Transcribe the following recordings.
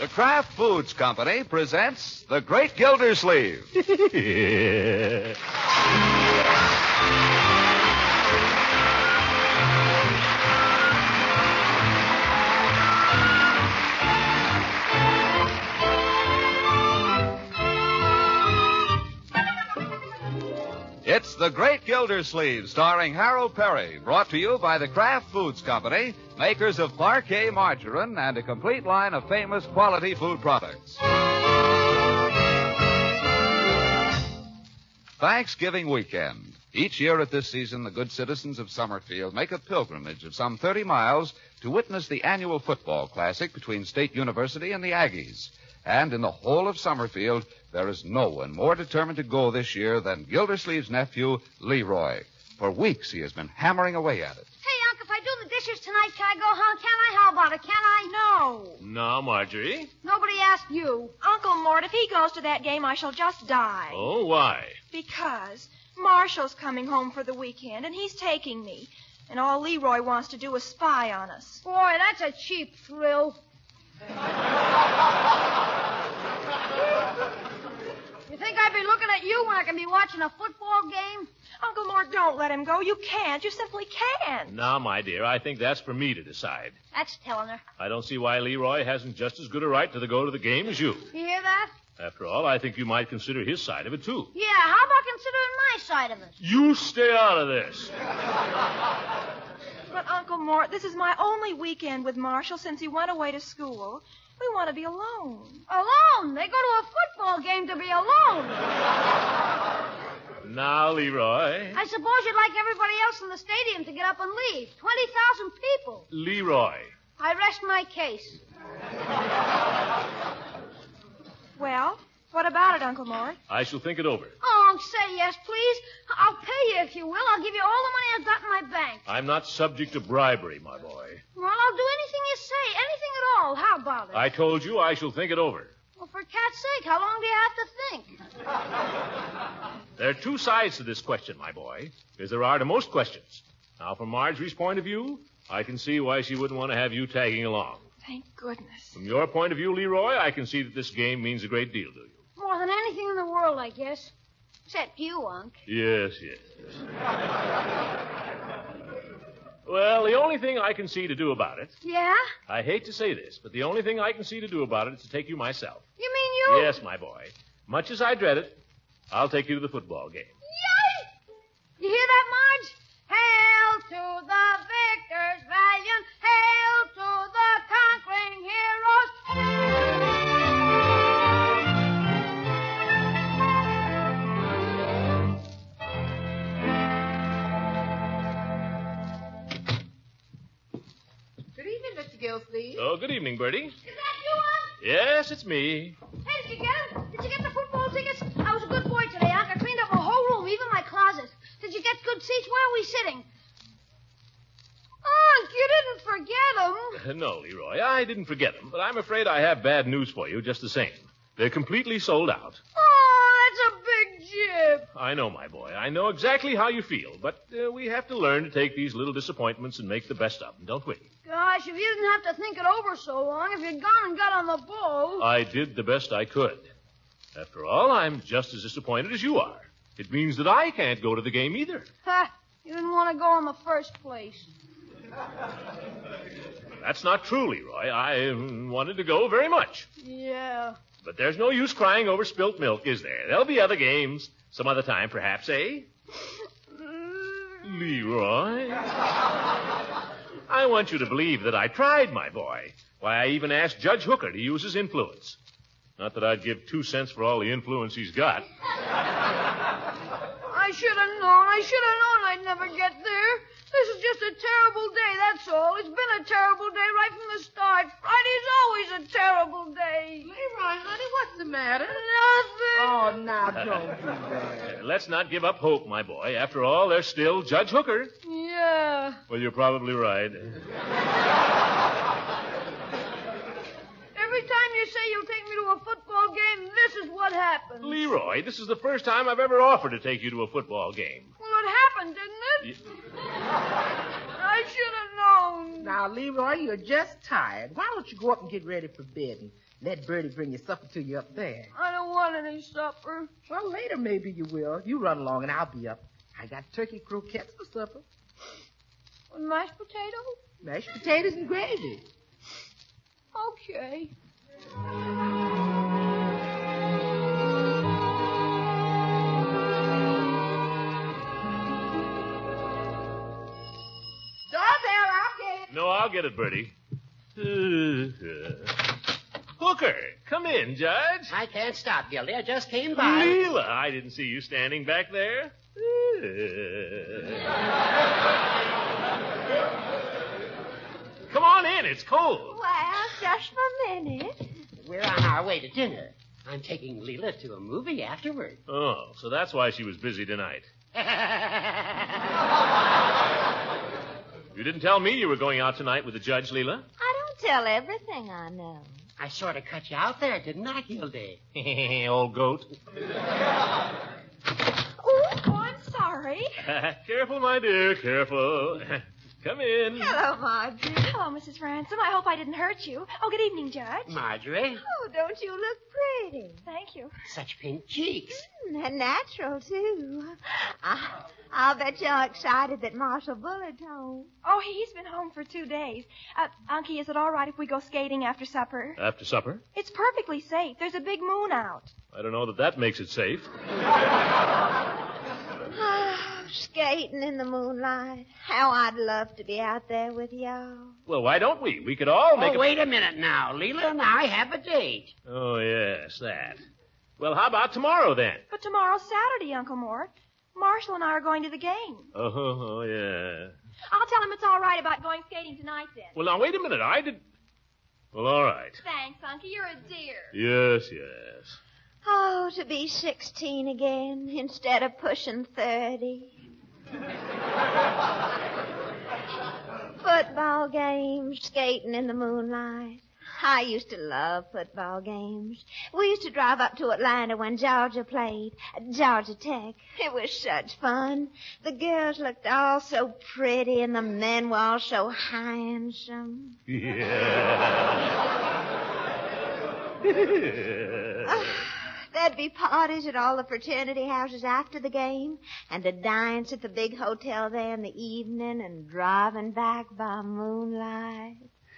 The Kraft Foods Company presents The Great Gildersleeve. It's The Great Gildersleeve, starring Harold Perry, brought to you by the Kraft Foods Company, makers of Parquet margarine and a complete line of famous quality food products. Thanksgiving weekend. Each year at this season, the good citizens of Summerfield make a pilgrimage of some 30 miles to witness the annual football classic between State University and the Aggies. And in the whole of Summerfield, there is no one more determined to go this year than Gildersleeve's nephew, Leroy. For weeks, he has been hammering away at it. Hey, Unc, if I do the dishes tonight, can I go home? Can I? How about it? Can I? No. No, Marjorie. Nobody asked you. Uncle Mort, if he goes to that game, I shall just die. Oh, why? Because Marshall's coming home for the weekend, and he's taking me. And all Leroy wants to do is spy on us. Boy, that's a cheap thrill. You think I'd be looking at you when I can be watching a football game? Uncle Mort, don't let him go. You can't. You simply can't. Now, my dear, I think that's for me to decide. That's telling her. I don't see why Leroy hasn't just as good a right to go to the game as you. You hear that? After all, I think you might consider his side of it, too. Yeah, how about considering my side of it? You stay out of this. But, Uncle Mort, this is my only weekend with Marshall since he went away to school. We want to be alone. Alone? They go to a football game to be alone. Now, Leroy. I suppose you'd like everybody else in the stadium to get up and leave. 20,000 people. Leroy. I rest my case. Well, what about it, Uncle Mort? I shall think it over. Oh, say yes, please. I'll pay you if you will. I'll give you all the money I've got in my bank. I'm not subject to bribery, my boy. Well, I'll do anything you say. Anything at all. How about it? I told you I shall think it over. Well, for cat's sake, how long do you have to think? There are two sides to this question, my boy, as there are to most questions. Now, from Marjorie's point of view, I can see why she wouldn't want to have you tagging along. Thank goodness. From your point of view, Leroy, I can see that this game means a great deal to you. More than anything in the world, I guess. Except you, Unc. Yes. Well, the only thing I can see to do about it... Yeah? I hate to say this, but the only thing I can see to do about it is to take you myself. You mean you? Yes, my boy. Much as I dread it, I'll take you to the football game. Yay! You hear that, Marge? Hail to the victors valiant. Hail to the conquering heroes. Good evening, Mr. Gildersleeve. Oh, good evening, Bertie. Is that you, Unc? Yes, it's me. Hey, did you get them? Did you get the football tickets? I was a good boy today, Unc. I cleaned up a whole room, even my closet. Did you get good seats? Where are we sitting? Unc, you didn't forget them. No, Leroy, I didn't forget them, but I'm afraid I have bad news for you just the same. They're completely sold out. Oh, that's a big jib. I know, my boy. I know exactly how you feel, but we have to learn to take these little disappointments and make the best of them, don't we? Gosh, if you didn't have to think it over so long, if you'd gone and got on the ball. I did the best I could. After all, I'm just as disappointed as you are. It means that I can't go to the game either. Ha! You didn't want to go in the first place. That's not true, Leroy. I wanted to go very much. Yeah. But there's no use crying over spilt milk, is there? There'll be other games. Some other time, perhaps, eh? Leroy? I want you to believe that I tried, my boy. Why, I even asked Judge Hooker to use his influence. Not that I'd give 2 cents for all the influence he's got. I should have known. I'd never get there. This is just a terrible day, that's all. It's been a terrible day right from the start. Friday's always a terrible day. Leroy, honey, what's the matter? Nothing. Oh, now, don't do that. Let's not give up hope, my boy. After all, there's still Judge Hooker. Yeah. Well, you're probably right. Every time you say you'll take me to a football game, this is what happens. Leroy, this is the first time I've ever offered to take you to a football game. Well, it happened, didn't it? I should have known. Now, Leroy, you're just tired. Why don't you go up and get ready for bed and let Bertie bring your supper to you up there? I don't want any supper. Well, later maybe you will. You run along and I'll be up. I got turkey croquettes for supper. With mashed potatoes? Mashed potatoes and gravy. Okay. Doorbell, I'll get it. No, I'll get it, Bertie. Hooker, come in, Judge. I can't stop, Gildy. I just came by. Leela, I didn't see you standing back there. Come on in, it's cold. Well, just for a minute. We're on our way to dinner. I'm taking Leela to a movie afterward. Oh, so that's why she was busy tonight. You didn't tell me you were going out tonight with the judge, Leela. I don't tell everything I know. I sort of cut you out there, didn't I, Gildy? Old goat. Oh, I'm sorry. Careful, my dear, careful. Come in. Hello, Marjorie. Hello, Mrs. Ransom. I hope I didn't hurt you. Oh, good evening, Judge. Marjorie, Oh, don't you look pretty? Thank you. such pink cheeks. And natural, too. I'll bet you're excited that Marshal Bullard's home. Oh, he's been home for 2 days. Unky, is it all right if we go skating after supper? After supper? It's perfectly safe. There's a big moon out. I don't know that makes it safe. Skating in the moonlight. How I'd love to be out there with y'all. Well, why don't we? We could all make Oh, wait a minute now. Leela and I have a date. Oh, yes, that. Well, how about tomorrow, then? But tomorrow's Saturday, Uncle Mort. Marshall and I are going to the game. Oh, yeah. I'll tell him it's all right about going skating tonight, then. Well, now, wait a minute. I did... Well, all right. Thanks, Unky. You're a dear. Yes, yes. Oh, to be 16 again instead of pushing 30. Football games, skating in the moonlight. I used to love football games. We used to drive up to Atlanta when Georgia played. Georgia Tech. It was such fun. The girls looked all so pretty and the men were all so handsome. Yeah. There'd be parties at all the fraternity houses after the game, and a dance at the big hotel there in the evening, and driving back by moonlight.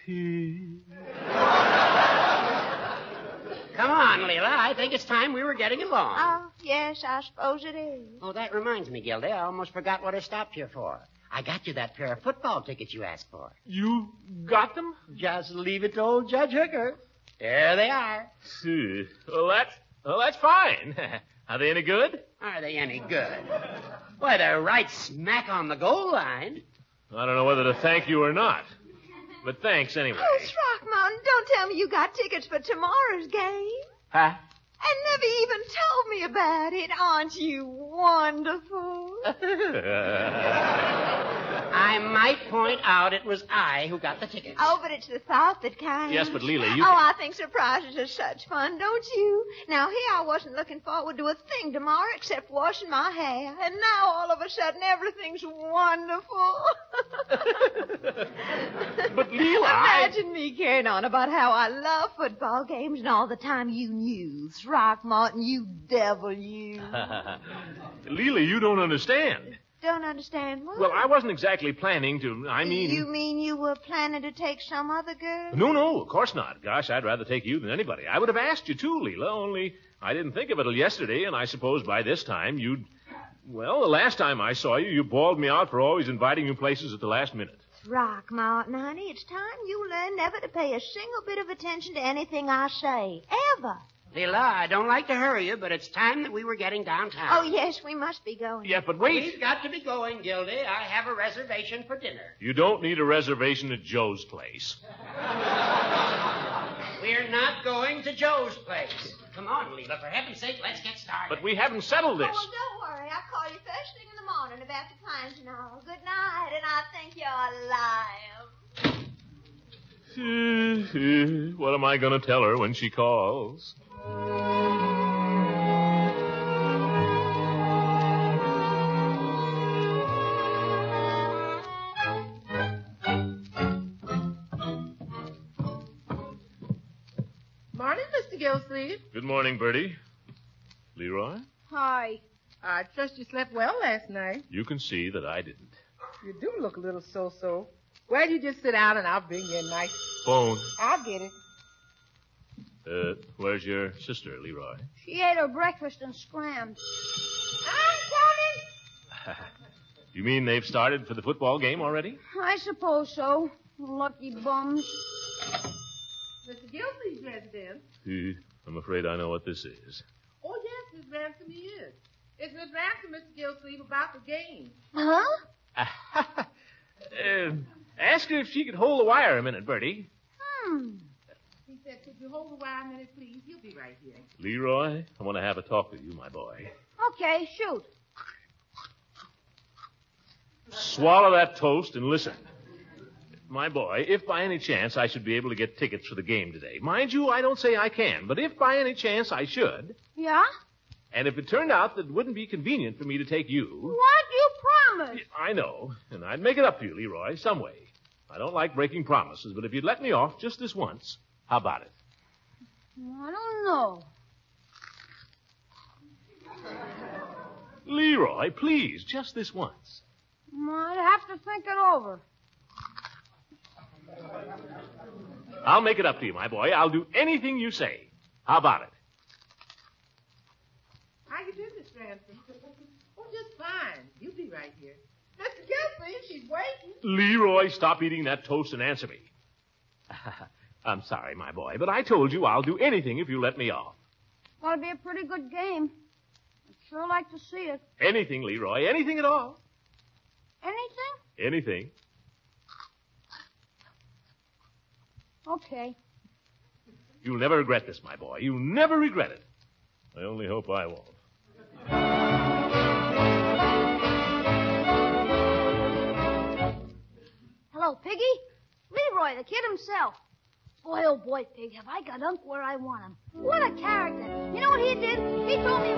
Come on, Leela. I think it's time we were getting along. Oh, yes, I suppose it is. Oh, that reminds me, Gildy. I almost forgot what I stopped here for. I got you that pair of football tickets you asked for. You got them? Just leave it to old Judge Hooker. There they are. Well, that's fine. Are they any good? Are they any good? Why, they're right smack on the goal line. I don't know whether to thank you or not. But thanks anyway. Oh, Throckmorton, don't tell me you got tickets for tomorrow's game. Huh? And never even told me about it. Aren't you wonderful? I might point out it was I who got the tickets. Oh, but it's the thought that counts. Yes, but Leela, you... Oh, I think surprises are such fun, don't you? Now, here I wasn't looking forward to a thing tomorrow except washing my hair. And now, all of a sudden, everything's wonderful. But, Leela, Imagine me carrying on about how I love football games and all the time you knew. Throckmorton, you devil, you. Leela, you don't understand. Don't understand what? Well, I wasn't exactly planning to... You mean you were planning to take some other girl? No, of course not. Gosh, I'd rather take you than anybody. I would have asked you, too, Leela, only I didn't think of it till yesterday, and I suppose by this time you'd... Well, the last time I saw you, you bawled me out for always inviting you places at the last minute. Throckmorton, honey, it's time you learn never to pay a single bit of attention to anything I say. Ever. Leela, I don't like to hurry you, but it's time that we were getting downtown. Oh, yes, we must be going. Yeah, but wait. We've got to be going, Gildy. I have a reservation for dinner. You don't need a reservation at Joe's place. We're not going to Joe's place. Come on, Leela. For heaven's sake, let's get started. But we haven't settled this. Oh, well, don't worry. I'll call you first thing in the morning about the plans and all. Good night, and I think you're a liar. What am I going to tell her when she calls? Morning, Mr. Gilsleeve. Good morning, Bertie. Leroy, Hi. I trust you slept well last night. you can see that I didn't. You do look a little so-so. Well, you just sit down and I'll bring you a nice... Phone. I'll get it. Where's your sister, Leroy? She ate her breakfast and scrammed. I'm coming. You mean they've started for the football game already? I suppose so. Lucky bums. Mr. Gilsleeve's residence. I'm afraid I know what this is. Oh, yes, Miss Ransom he is. It's Miss Ransom, Mr. Gilsleeve, about the game. Huh? Ask her if she could hold the wire a minute, Bertie. He said, could you hold the wire a minute, please? He'll be right here. Leroy, I want to have a talk with you, my boy. Okay, shoot. Swallow that toast and listen. My boy, if by any chance I should be able to get tickets for the game today, mind you, I don't say I can, but if by any chance I should, Yeah? and if it turned out that it wouldn't be convenient for me to take you... What? You promised. I know, and I'd make it up to you, Leroy, some way. I don't like breaking promises, but if you'd let me off just this once, how about it? I don't know. Leroy, please, just this once. I'd have to think it over. I'll make it up to you, my boy. I'll do anything you say. How about it? How you do, Miss Ransom? Oh, just fine. You'll be right here. Mr. Gilsleeve, she's waiting. Leroy, stop eating that toast and answer me. I'm sorry, my boy, but I told you I'll do anything if you let me off. Well, it'll be a pretty good game. I'd sure like to see it. Anything, Leroy, anything at all. Anything? Anything. Okay. You'll never regret this, my boy. You'll never regret it. I only hope I won't. Hello, Piggy. Leroy, the kid himself. Boy, oh boy, Pig, have I got Unc where I want him. What a character. You know what he did? He told me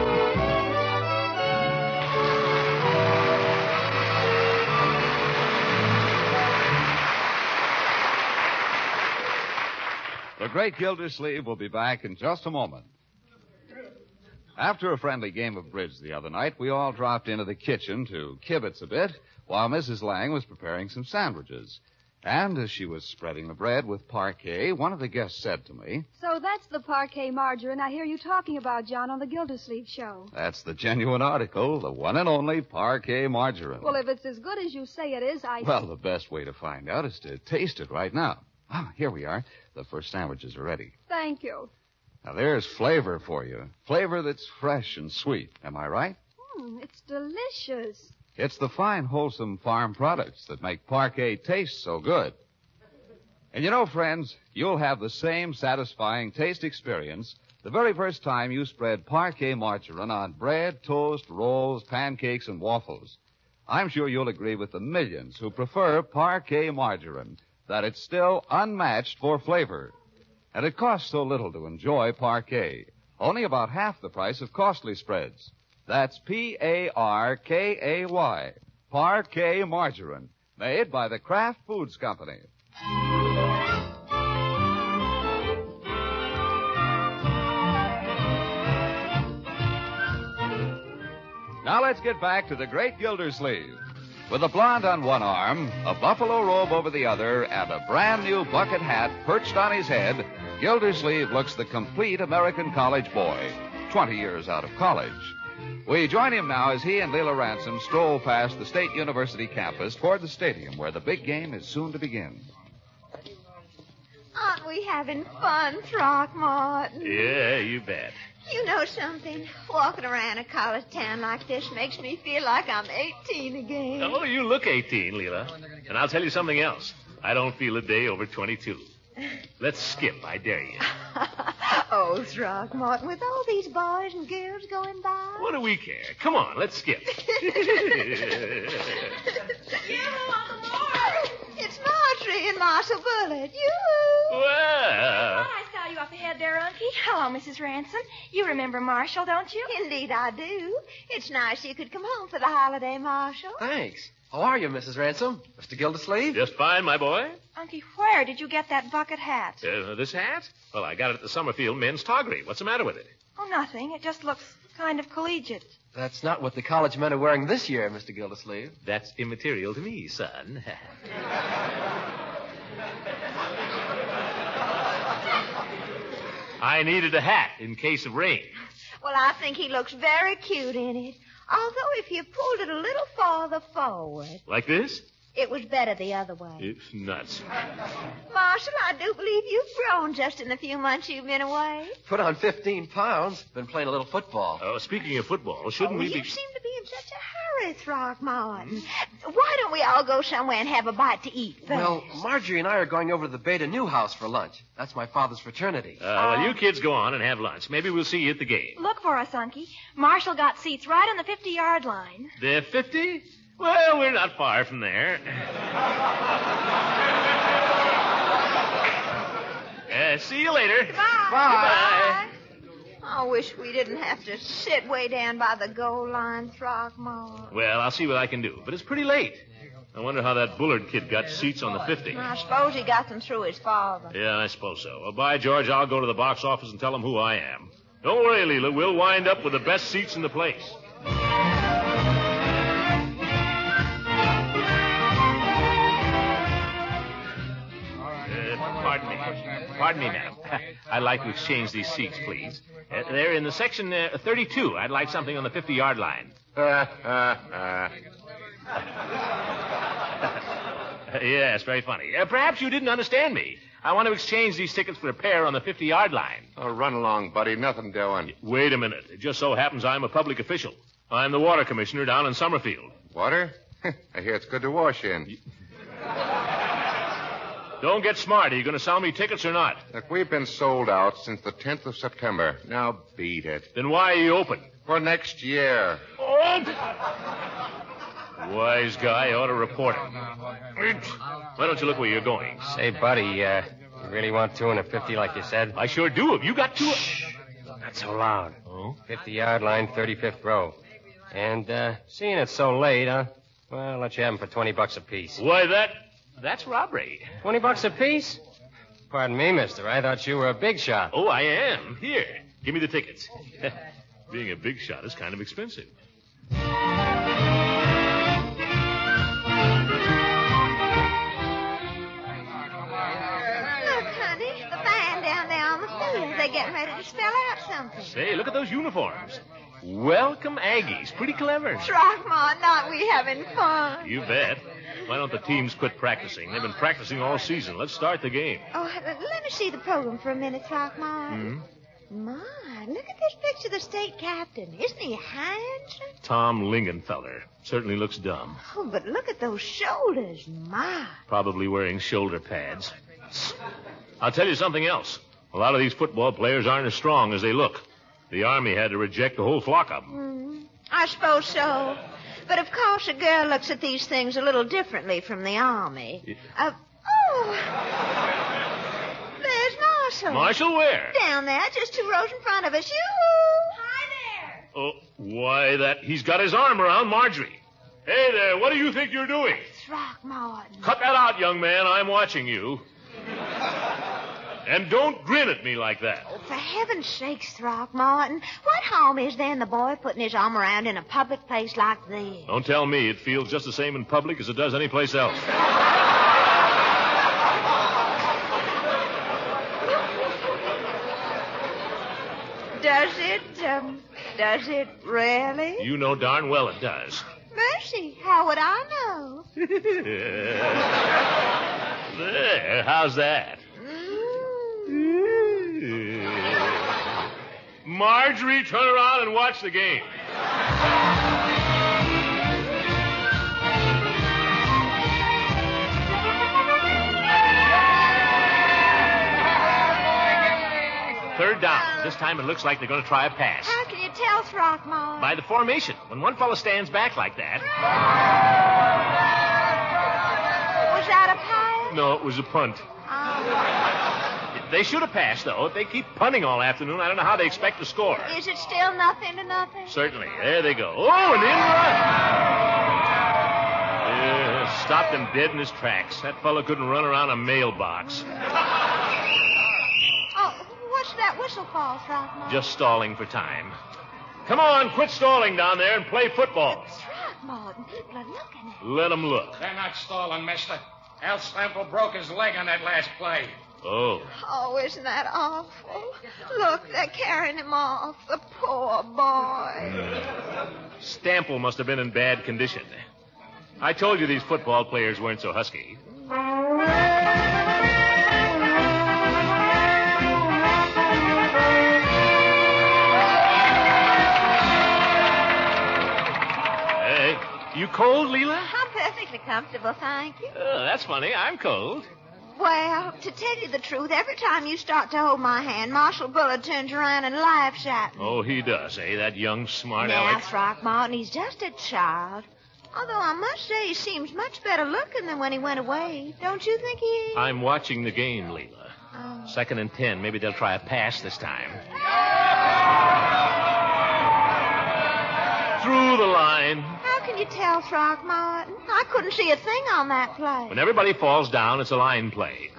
The great Gildersleeve will be back in just a moment. After a friendly game of bridge the other night, we all dropped into the kitchen to kibitz a bit while Mrs. Lang was preparing some sandwiches. And as she was spreading the bread with parquet, one of the guests said to me, So that's the parquet margarine I hear you talking about, John, on the Gildersleeve show. That's the genuine article, the one and only parquet margarine. Well, if it's as good as you say it is, Well, the best way to find out is to taste it right now. Ah, here we are. The first sandwiches are ready. Thank you. Now, there's flavor for you. Flavor that's fresh and sweet. Am I right? It's delicious. It's the fine, wholesome farm products that make parquet taste so good. And you know, friends, you'll have the same satisfying taste experience the very first time you spread parquet margarine on bread, toast, rolls, pancakes, and waffles. I'm sure you'll agree with the millions who prefer parquet margarine, that it's still unmatched for flavor. And it costs so little to enjoy parquet. Only about half the price of costly spreads. That's Parkay. Parquet margarine. Made by the Kraft Foods Company. Now let's get back to the great Gildersleeve. With a blonde on one arm, a buffalo robe over the other, and a brand new bucket hat perched on his head, Gildersleeve looks the complete American college boy, 20 years out of college. We join him now as he and Leila Ransom stroll past the State University campus toward the stadium where the big game is soon to begin. Aren't we having fun, Throckmorton? Yeah, you bet. You know something? Walking around a college town like this makes me feel like I'm 18 again. Oh, you look 18, Leila. And I'll tell you something else. I don't feel a day over 22. Let's skip, I dare you. Oh, Throckmorton, with all these boys and girls going by. What do we care? Come on, let's skip. It's Marjorie and Marshall Bullitt. Well. I saw you up ahead there, Unky. Hello, Mrs. Ransom. You remember Marshall, don't you? Indeed I do. It's nice you could come home for the holiday, Marshall. Thanks. How are you, Mrs. Ransom? Mr. Gildersleeve? Just fine, my boy. Unky, where did you get that bucket hat? This hat? Well, I got it at the Summerfield Men's Toggery. What's the matter with it? Oh, nothing. It just looks kind of collegiate. That's not what the college men are wearing this year, Mr. Gildersleeve. That's immaterial to me, son. I needed a hat in case of rain. Well, I think he looks very cute in it. Although if you pulled it a little farther forward, Like this? it was better the other way. It's nuts. Marshall, I do believe you've grown just in the few months you've been away. Put on 15 pounds. Been playing a little football. Oh, speaking of football, shouldn't we You be... seem to be in such a hurry, Throckmorton. Why don't we all go somewhere and have a bite to eat first? Well, Marjorie and I are going over to the Beta Newhouse for lunch. That's my father's fraternity. Well, you kids go on and have lunch. Maybe we'll see you at the game. Look for us, Unky. Marshall got seats right on the 50-yard line. The 50? Well, we're not far from there. See you later. Bye. I wish we didn't have to sit way down by the goal line, Throckmorton. Well, I'll see what I can do. But it's pretty late. I wonder how that Bullard kid got seats on the 50. I suppose he got them through his father. Yeah, I suppose so. Well, by George, I'll go to the box office and tell them who I am. Don't worry, Leela. We'll wind up with the best seats in the place. Pardon me, madam. I'd like to exchange these seats, please. They're in the section 32. I'd like something on the 50-yard line. Yes, very funny. Perhaps you didn't understand me. I want to exchange these tickets for a pair on the 50-yard line. Oh, run along, buddy. Nothing doing. Wait a minute. It just so happens I'm a public official. I'm the water commissioner down in Summerfield. Water? I hear it's good to wash in. Don't get smart. Are you going to sell me tickets or not? Look, we've been sold out since the 10th of September. Now beat it. Then why are you open? For next year. Oh! Wise guy ought to report it. Why don't you look where you're going? Say, buddy, you really want two and a 50 like you said? I sure do. Have you got two? Not so loud. Oh? 50-yard line, 35th row. And, seeing it's so late, well, I'll let you have them for $20 apiece. Why, that's robbery. $20 apiece? Pardon me, mister. I thought you were a big shot. Oh, I am. Here, give me the tickets. Being a big shot is kind of expensive. Look, honey, the band down there on the field. They're getting ready to spell out something. Say, look at those uniforms. Welcome, Aggies. Pretty clever. Throckmorton, aren't we having fun? You bet. Why don't the teams quit practicing? They've been practicing all season. Let's start the game. Oh, let me see the program for a minute, Throckmorton. My, look at this picture of the state captain. Isn't he handsome? Tom Lingenfeller. Certainly looks dumb. Oh, but look at those shoulders. My. Probably wearing shoulder pads. I'll tell you something else. A lot of these football players aren't as strong as they look. The Army had to reject a whole flock of them. I suppose so. But, of course, a girl looks at these things a little differently from the Army. There's Marshall. Marshall where? Down there, just 2 rows in front of us. Hi there. Oh, why, he's got his arm around Marjorie. Hey there, what do you think you're doing? Throckmorton. Cut that out, young man. I'm watching you. And don't grin at me like that. Oh, for heaven's sakes, Throckmorton, what harm is there in the boy putting his arm around in a public place like this? Don't tell me it feels just the same in public as it does anyplace else. Does it really? You know darn well it does. Mercy, how would I know? There, how's that? Marjorie, turn around and watch the game. Third down. This time it looks like they're going to try a pass. How can you tell, Throckmorton? By the formation. When one fellow stands back like that. Was that a pass? No, it was a punt. They should have passed, though. If they keep punting all afternoon, I don't know how they expect to score. Is it still 0-0? Certainly. There they go. Oh, an in run. stopped him dead in his tracks. That fellow couldn't run around a mailbox. Oh, what's that whistle for, Throckmorton? Just stalling for time. Come on, quit stalling down there and play football. Throckmorton, people are looking at Let them look. They're not stalling, mister. Al Stample broke his leg on that last play. Oh. Oh, isn't that awful? Look, they're carrying him off. The poor boy. Stample must have been in bad condition. I told you these football players weren't so husky. Hey, you cold, Leela? I'm perfectly comfortable, thank you. That's funny. I'm cold. Well, to tell you the truth, every time you start to hold my hand, Marshal Bullard turns around and laughs at me. Oh, he does, eh? That young smart Now, aleck. Throckmorton, he's just a child. Although I must say he seems much better looking than when he went away. Don't you think he is? I'm watching the game, Leela. Oh. 2nd and 10. Maybe they'll try a pass this time. Through the line. How can you tell, Throckmorton? I couldn't see a thing on that play. When everybody falls down, it's a line play.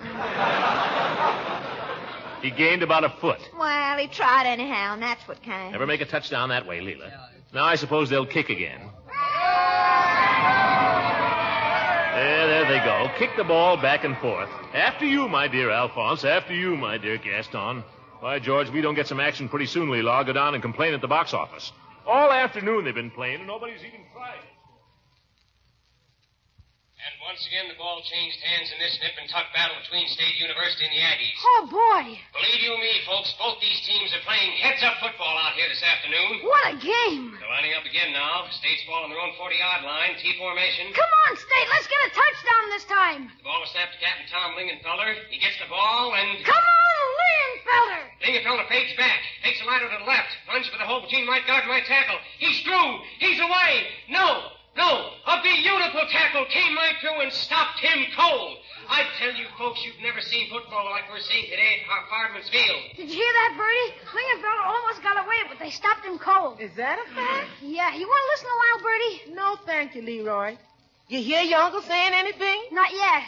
He gained about a foot. Well, he tried anyhow, and that's what counts. Never make a touchdown that way, Leela. Now I suppose they'll kick again. There they go. Kick the ball back and forth. After you, my dear Alphonse. After you, my dear Gaston. Why, George, we don't get some action pretty soon, Leela. I'll go down and complain at the box office. All afternoon they've been playing, and nobody's even tried. And once again, the ball changed hands in this nip and tuck battle between State University and the Aggies. Oh, boy. Believe you me, folks, both these teams are playing heads-up football out here this afternoon. What a game. They're lining up again now. State's ball on their own 40-yard line, T formation. Come on, State. Let's get a touchdown this time. The ball was snapped to Captain Tom Lingenfeller. He gets the ball and... Come on, Lingenfeller. Lingenfeller fades back, takes a ladder to the left, plunges for the hole between right guard and right tackle. He's through. He's away. No. A beautiful tackle came right through and stopped him cold. I tell you, folks, you've never seen football like we're seeing today at Fireman's Field. Did you hear that, Bertie? Lingenfeller almost got away, but they stopped him cold. Is that a fact? Yeah. You want to listen a while, Bertie? No, thank you, Leroy. You hear your uncle saying anything? Not yet.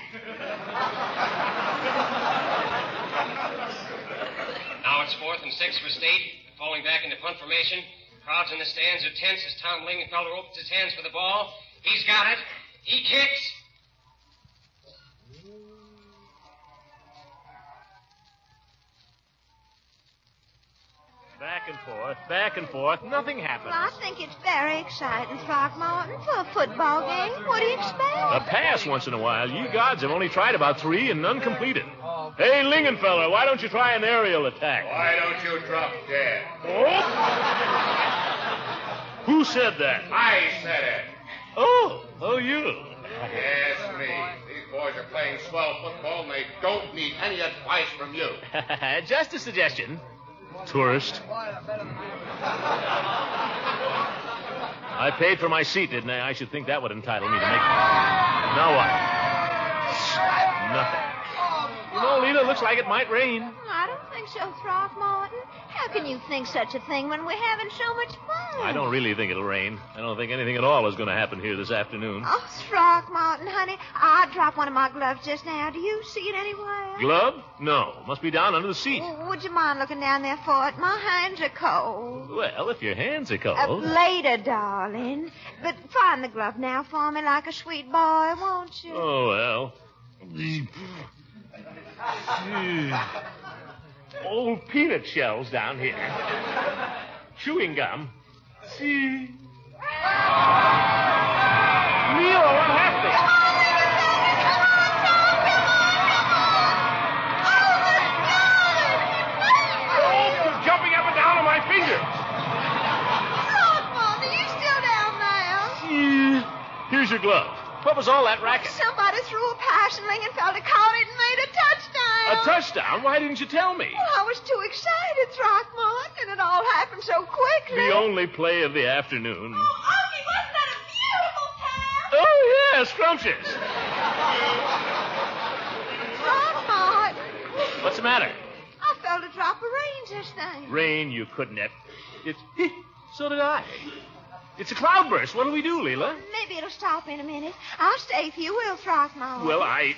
Now it's 4th and 6 for State. Falling back into punt formation. Crowds in the stands are tense as Tom Lingenfeller opens his hands for the ball. He's got it. He kicks. Back and forth. Nothing happens. Well, I think it's very exciting, Throckmorton, for a football game. What do you expect? A pass once in a while. Ye gods, I've only tried about 3 and none completed. Hey, Lingenfeller, why don't you try an aerial attack? Why don't you drop dead? Oh? Who said that? I said it. Oh, you. Yes, me. These boys are playing swell football, and they don't need any advice from you. Just a suggestion. Tourist. I paid for my seat, didn't I? I should think that would entitle me to make... Now what? Nothing. You know, Lita, looks like it might rain. I don't think so, Throckmorton. How can you think such a thing when we're having so much fun? I don't really think it'll rain. I don't think anything at all is going to happen here this afternoon. Oh, Throckmorton, honey, I dropped one of my gloves just now. Do you see it anywhere? Glove? No. Must be down under the seat. Would you mind looking down there for it? My hands are cold. Well, if your hands are cold... Later, darling. But find the glove now for me like a sweet boy, won't you? Oh, well. Old peanut shells down here. Chewing gum. See? Neil, what happened? Oh, you're jumping up and down on my fingers. Throckmorton, are you still down there? Here's your glove. What was all that racket? Somebody threw a pass and Lingenfeller caught it and made a touchdown. A touchdown? Why didn't you tell me? Well, I was too excited, Throckmorton, and it all happened so quickly. The only play of the afternoon. Oh, Unky, wasn't that a beautiful pass? Oh, yeah, scrumptious. Throckmorton. What's the matter? I felt a drop of rain just then. Rain, you couldn't have. So did I. It's a cloudburst. What'll we do, Leela? Maybe it'll stop in a minute. I'll stay if you will, Throckmorton. Well, I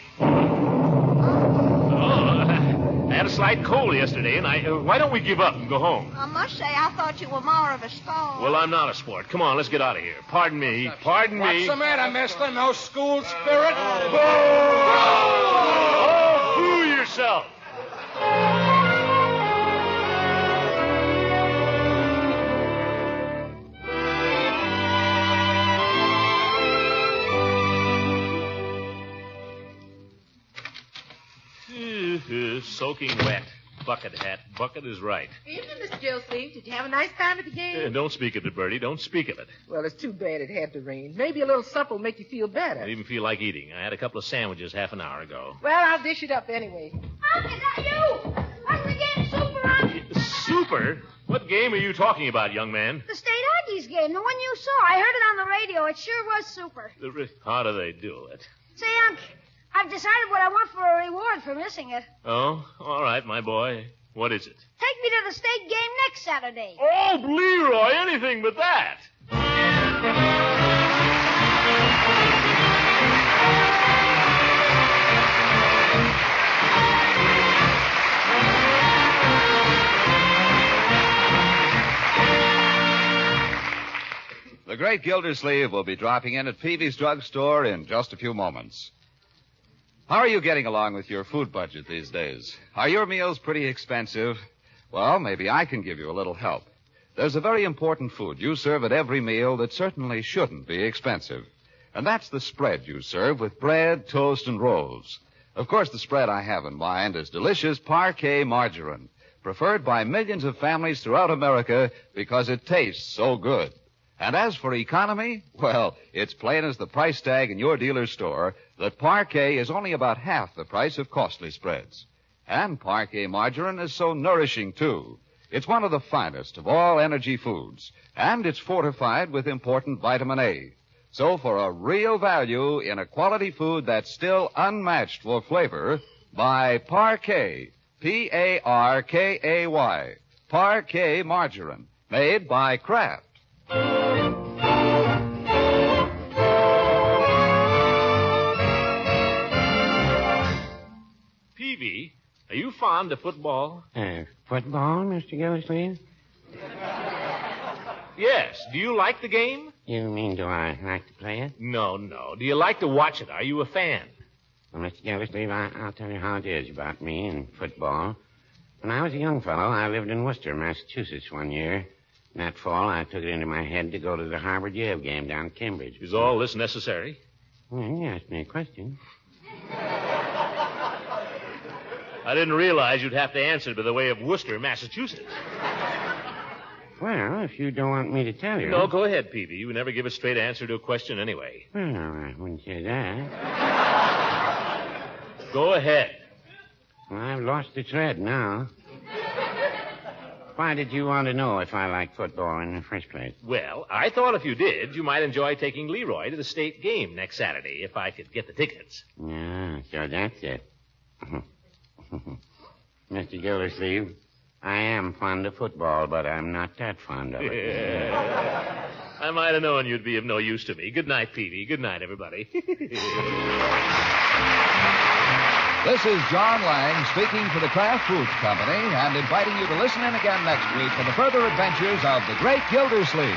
had a slight cold yesterday, and why don't we give up and go home? I must say, I thought you were more of a sport. Well, I'm not a sport. Come on, let's get out of here. Pardon me. What's the matter, mister? No school spirit? Oh, fool yourself. Soaking wet. Bucket hat. Bucket is right. Evening, Miss Gilsleeve. Did you have a nice time at the game? Don't speak of it, Bertie. Don't speak of it. Well, it's too bad it had to rain. Maybe a little supper will make you feel better. I even feel like eating. I had a couple of sandwiches half an hour ago. Well, I'll dish it up anyway. Unc, is that you? Wasn't the game super, Unc? Super? What game are you talking about, young man? The State Aggies game, the one you saw. I heard it on the radio. It sure was super. How do they do it? Say, Unc, I've decided what I want for a reward for missing it. Oh, all right, my boy. What is it? Take me to the state game next Saturday. Oh, Leroy, anything but that. The great Gildersleeve will be dropping in at Peavy's drugstore in just a few moments. How are you getting along with your food budget these days? Are your meals pretty expensive? Well, maybe I can give you a little help. There's a very important food you serve at every meal that certainly shouldn't be expensive. And that's the spread you serve with bread, toast, and rolls. Of course, the spread I have in mind is delicious Parquet margarine, preferred by millions of families throughout America because it tastes so good. And as for economy, well, it's plain as the price tag in your dealer's store that Parquet is only about half the price of costly spreads. And Parquet margarine is so nourishing, too. It's one of the finest of all energy foods, and it's fortified with important vitamin A. So for a real value in a quality food that's still unmatched for flavor, buy Parquet, P-A-R-K-A-Y, Parquet margarine, made by Kraft. Peavy, are you fond of football? Football, Mr. Gildersleeve? Yes. Do you like the game? You mean, do I like to play it? No. Do you like to watch it? Are you a fan? Well, Mr. Gildersleeve, I'll tell you how it is about me and football. When I was a young fellow, I lived in Worcester, Massachusetts one year. That fall, I took it into my head to go to the Harvard-Yale game down at Cambridge. Is all this necessary? Well, you asked me a question. I didn't realize you'd have to answer it by the way of Worcester, Massachusetts. Well, if you don't want me to tell you... No, go ahead, Peavy. You never give a straight answer to a question anyway. Well, I wouldn't say that. Go ahead. Well, I've lost the thread now. Why did you want to know if I like football in the first place? Well, I thought if you did, you might enjoy taking Leroy to the state game next Saturday, if I could get the tickets. Yeah, so that's it. Mr. Gildersleeve, I am fond of football, but I'm not that fond of it. I might have known you'd be of no use to me. Good night, Peavy. Good night, everybody. This is John Lang speaking for the Kraft Foods Company and inviting you to listen in again next week for the further adventures of the great Gildersleeve.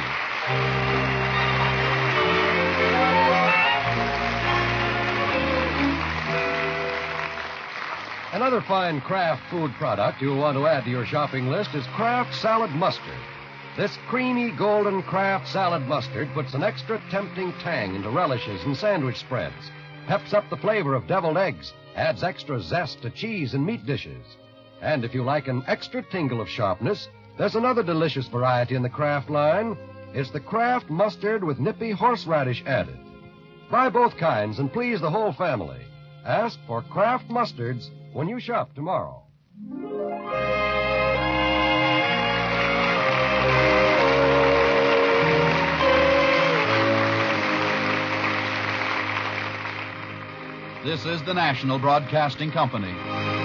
Another fine Kraft food product you'll want to add to your shopping list is Kraft Salad Mustard. This creamy golden Kraft salad mustard puts an extra tempting tang into relishes and sandwich spreads, peps up the flavor of deviled eggs, adds extra zest to cheese and meat dishes. And if you like an extra tingle of sharpness, there's another delicious variety in the Kraft line. It's the Kraft mustard with nippy horseradish added. Buy both kinds and please the whole family. Ask for Kraft mustards when you shop tomorrow. This is the National Broadcasting Company.